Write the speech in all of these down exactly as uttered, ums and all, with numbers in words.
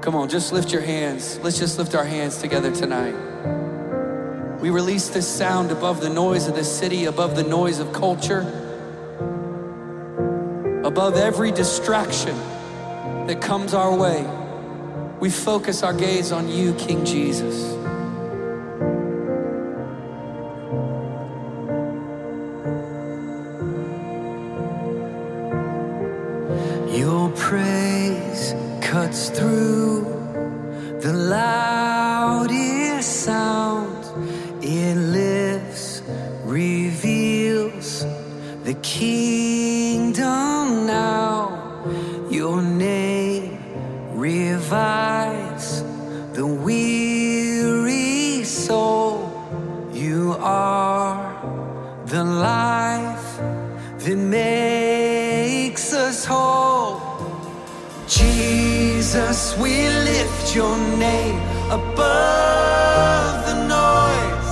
Come on, just lift your hands. Let's just lift our hands together tonight. We release this sound above the noise of this city, above the noise of culture, above every distraction that comes our way. We focus our gaze on you, King Jesus. Your praise cuts through the loudest sound. It lifts, reveals the kingdom now. Your name revives the weary soul. You are the life that makes us whole. Jesus, we lift your name above the noise.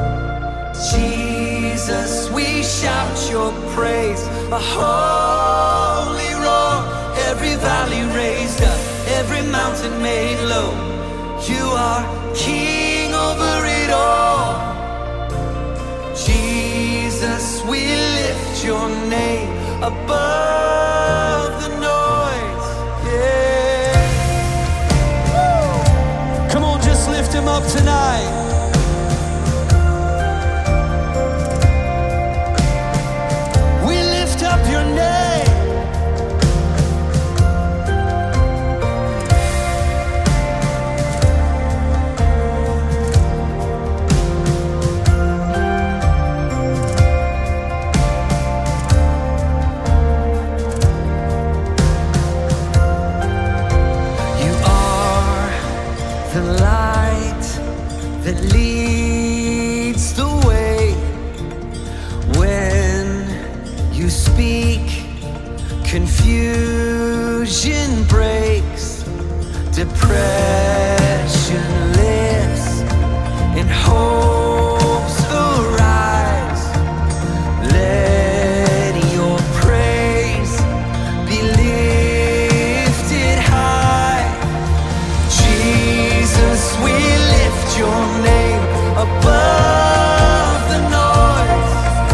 Jesus, we shout your praise, a holy roar. Every valley raised up, every mountain made low. You are king over it all. Jesus, we lift your name above the noise. Yeah. Woo. Come on, just lift him up tonight. We lift up your name. The light that leads the way. When you speak, confusion breaks, depression lifts, and hopes arise. Let your praise be lifted high. Jesus, we lift your name above the noise.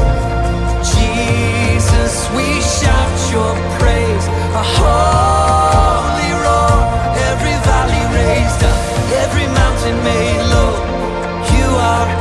Jesus, we shout your praise, a holy roar. Every valley raised up, every mountain made low. You are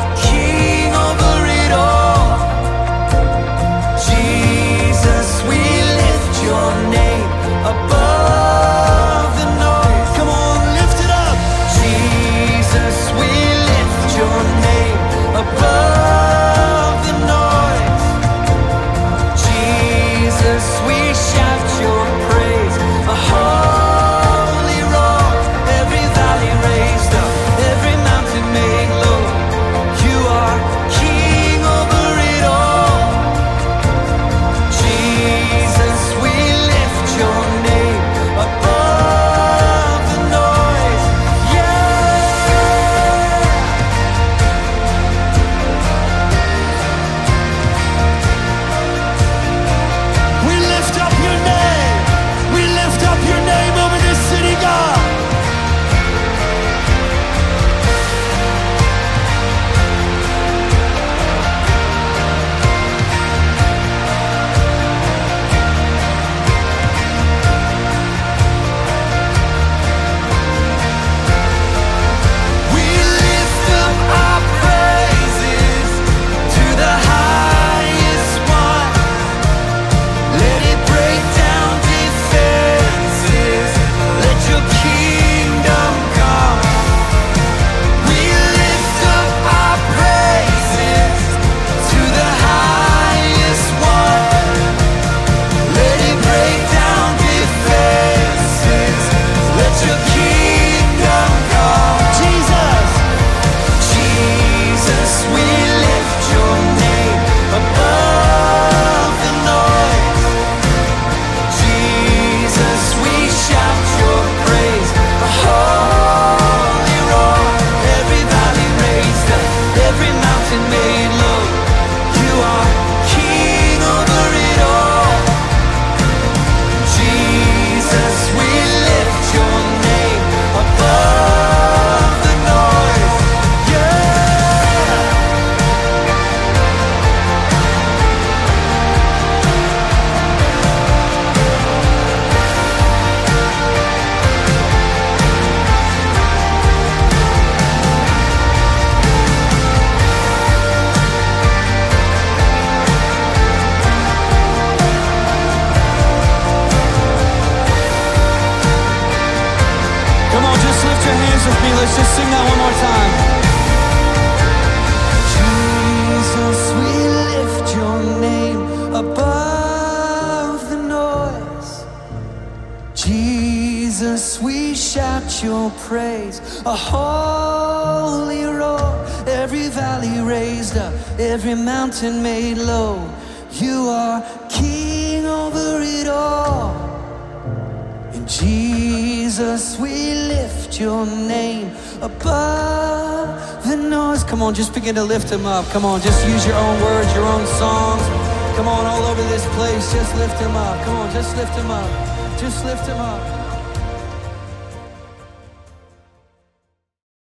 Jesus, we shout your praise. A holy roar, every valley raised up, every mountain made low. You are king over it all. And Jesus, we lift your name above the noise. Come on, just begin to lift him up. Come on, just use your own words, your own songs. Come on, all over this place, just lift him up. Come on, just lift him up. Just lift him up.